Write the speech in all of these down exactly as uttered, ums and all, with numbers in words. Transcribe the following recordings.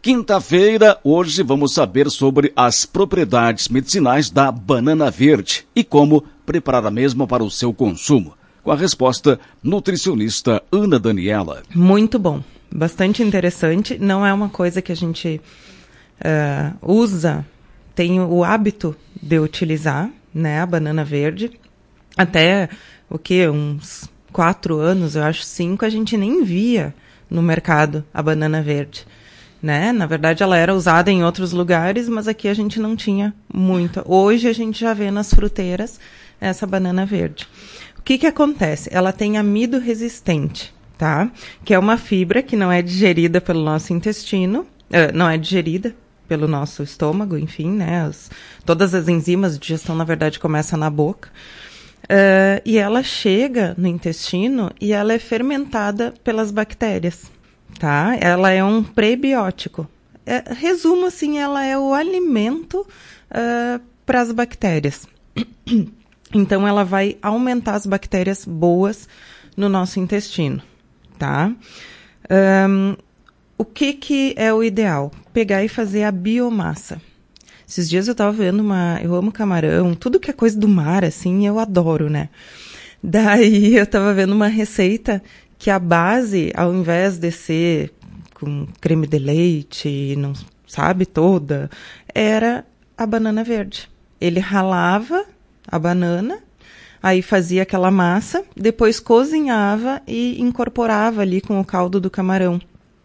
Quinta-feira, hoje vamos saber sobre as propriedades medicinais da banana verde e como preparar a mesma para o seu consumo. Com a resposta, nutricionista Ana Daniela. Muito bom, bastante interessante. Não é uma coisa que a gente uh, usa, tem o hábito de utilizar, né, a banana verde. Até, o que, uns quatro anos, eu acho, cinco, a gente nem via no mercado a banana verde. Né? Na verdade, ela era usada em outros lugares, mas aqui a gente não tinha muito. Hoje a gente já vê nas fruteiras essa banana verde. O que que acontece? Ela tem amido resistente, tá? Que é uma fibra que não é digerida pelo nosso intestino, uh, não é digerida pelo nosso estômago, enfim, né? As, todas as enzimas de digestão, na verdade, começam na boca. Uh, e ela chega no intestino e ela é fermentada pelas bactérias. Tá? Ela é um prebiótico. É, resumo assim, ela é o alimento uh, para as bactérias. Então, ela vai aumentar as bactérias boas no nosso intestino, tá? Um, o que que é o ideal? Pegar e fazer a biomassa. Esses dias eu estava vendo uma... Eu amo camarão, tudo que é coisa do mar, assim, eu adoro, né? Daí, eu estava vendo uma receita que a base, ao invés de ser com creme de leite, não sabe, toda, era a banana verde. Ele ralava a banana, aí fazia aquela massa, depois cozinhava e incorporava ali com o caldo do camarão.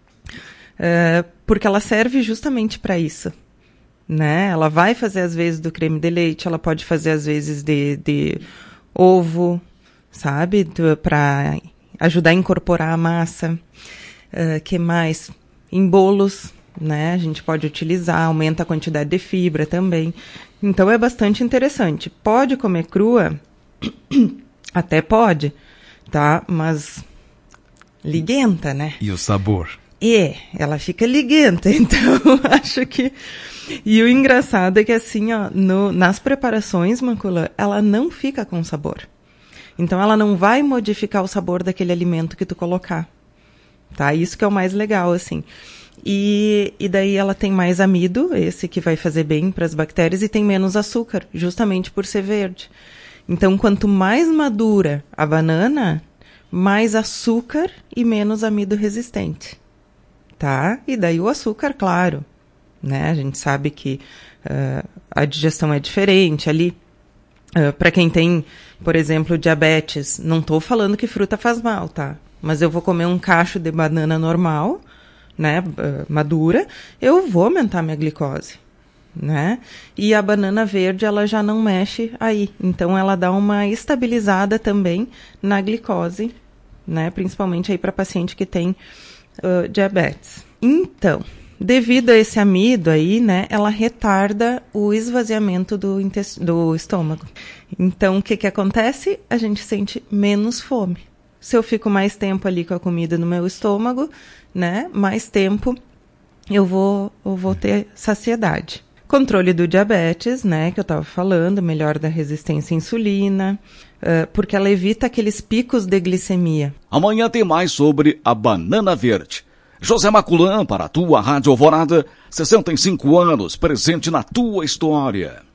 É, porque ela serve justamente para isso, né? Ela vai fazer às vezes do creme de leite, ela pode fazer às vezes de, de ovo, sabe? Para ajudar a incorporar a massa. Uh, que mais? Em bolos, né? A gente pode utilizar, aumenta a quantidade de fibra também. Então, é bastante interessante. Pode comer crua? Até pode, tá? Mas liguenta, né? E o sabor? É, ela fica liguenta, então acho que... E o engraçado é que assim, ó, no, nas preparações, Macula, ela não fica com sabor. Então, ela não vai modificar o sabor daquele alimento que tu colocar, tá? Isso que é o mais legal, assim. E, e daí ela tem mais amido, esse que vai fazer bem para as bactérias, e tem menos açúcar, justamente por ser verde. Então, quanto mais madura a banana, mais açúcar e menos amido resistente, tá? E daí o açúcar, claro, né? A gente sabe que uh, a digestão é diferente ali. Uh, para quem tem, por exemplo, diabetes, não estou falando que fruta faz mal, tá? Mas eu vou comer um cacho de banana normal, né, uh, madura, eu vou aumentar minha glicose, né? E a banana verde, ela já não mexe aí. Então, ela dá uma estabilizada também na glicose, né? Principalmente aí para paciente que tem uh, diabetes. Então... Devido a esse amido aí, né, ela retarda o esvaziamento do, intest... do estômago. Então, o que que acontece? A gente sente menos fome. Se eu fico mais tempo ali com a comida no meu estômago, né, mais tempo eu vou, eu vou ter saciedade. Controle do diabetes, né, que eu estava falando, melhora da resistência à insulina, uh, porque ela evita aqueles picos de glicemia. Amanhã tem mais sobre a banana verde. José Maculan para a tua Rádio Alvorada, sessenta e cinco anos, presente na tua história.